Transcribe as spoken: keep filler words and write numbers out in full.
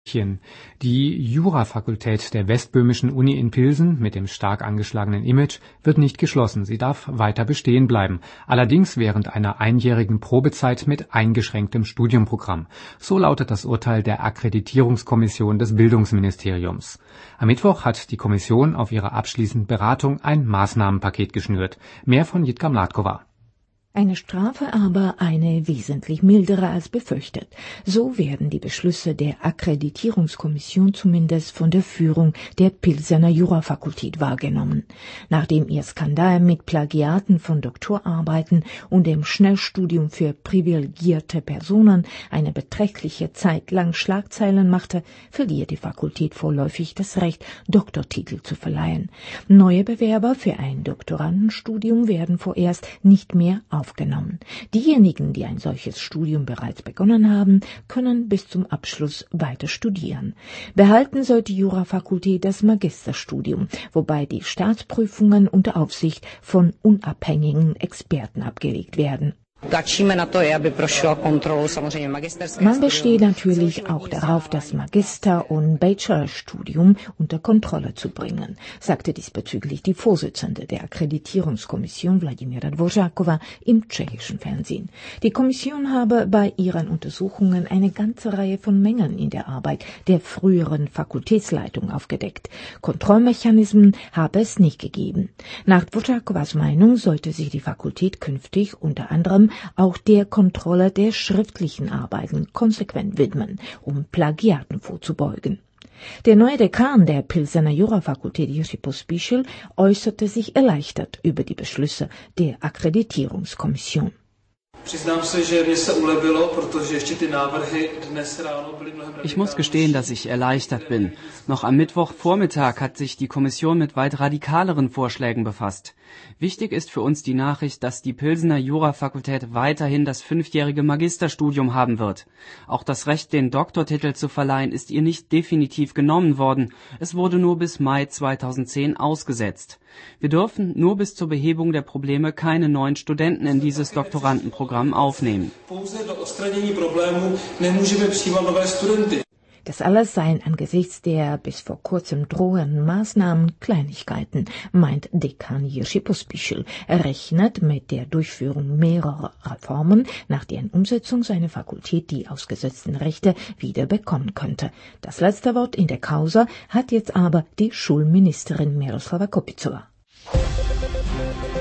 Die Jurafakultät der Westböhmischen Uni in Pilsen mit dem stark angeschlagenen Image wird nicht geschlossen. Sie darf weiter bestehen bleiben, allerdings während einer einjährigen Probezeit mit eingeschränktem Studienprogramm. So lautet das Urteil der Akkreditierungskommission des Bildungsministeriums. Am Mittwoch hat die Kommission auf ihrer abschließenden Beratung ein Maßnahmenpaket geschnürt. Mehr von Jitka Mládková. Eine Strafe, aber eine wesentlich mildere als befürchtet. So werden die Beschlüsse der Akkreditierungskommission zumindest von der Führung der Pilsener Jurafakultät wahrgenommen. Nachdem ihr Skandal mit Plagiaten von Doktorarbeiten und dem Schnellstudium für privilegierte Personen eine beträchtliche Zeit lang Schlagzeilen machte, verliert die Fakultät vorläufig das Recht, Doktortitel zu verleihen. Neue Bewerber für ein Doktorandenstudium werden vorerst nicht mehr aufgenommen. Diejenigen, die ein solches Studium bereits begonnen haben, können bis zum Abschluss weiter studieren. Behalten soll die Jurafakultät das Magisterstudium, wobei die Staatsprüfungen unter Aufsicht von unabhängigen Experten abgelegt werden. Man besteht natürlich auch darauf, das Magister- und Bachelorstudium unter Kontrolle zu bringen, sagte diesbezüglich die Vorsitzende der Akkreditierungskommission Vladimíra Dvořáková im tschechischen Fernsehen. Die Kommission habe bei ihren Untersuchungen eine ganze Reihe von Mängeln in der Arbeit der früheren Fakultätsleitung aufgedeckt. Kontrollmechanismen habe es nicht gegeben. Nach Dvořákovas Meinung sollte sich die Fakultät künftig unter anderem auch der Kontrolle der schriftlichen Arbeiten konsequent widmen, um Plagiaten vorzubeugen. Der neue Dekan der Pilsener Jurafakultät, Jiří Pospíšil, äußerte sich erleichtert über die Beschlüsse der Akkreditierungskommission. Ich muss gestehen, dass ich erleichtert bin. Noch am Mittwochvormittag hat sich die Kommission mit weit radikaleren Vorschlägen befasst. Wichtig ist für uns die Nachricht, dass die Pilsener Jurafakultät weiterhin das fünfjährige Magisterstudium haben wird. Auch das Recht, den Doktortitel zu verleihen, ist ihr nicht definitiv genommen worden. Es wurde nur bis Mai zweitausendzehn ausgesetzt. Wir dürfen nur bis zur Behebung der Probleme keine neuen Studenten in dieses Doktorandenprogramm aufnehmen. Das alles seien angesichts der bis vor kurzem drohenden Maßnahmen Kleinigkeiten, meint Dekan Jiří Pospíšil. Er rechnet mit der Durchführung mehrerer Reformen, nach deren Umsetzung seine Fakultät die ausgesetzten Rechte wieder bekommen könnte. Das letzte Wort in der Causa hat jetzt aber die Schulministerin Miroslava Kopicová.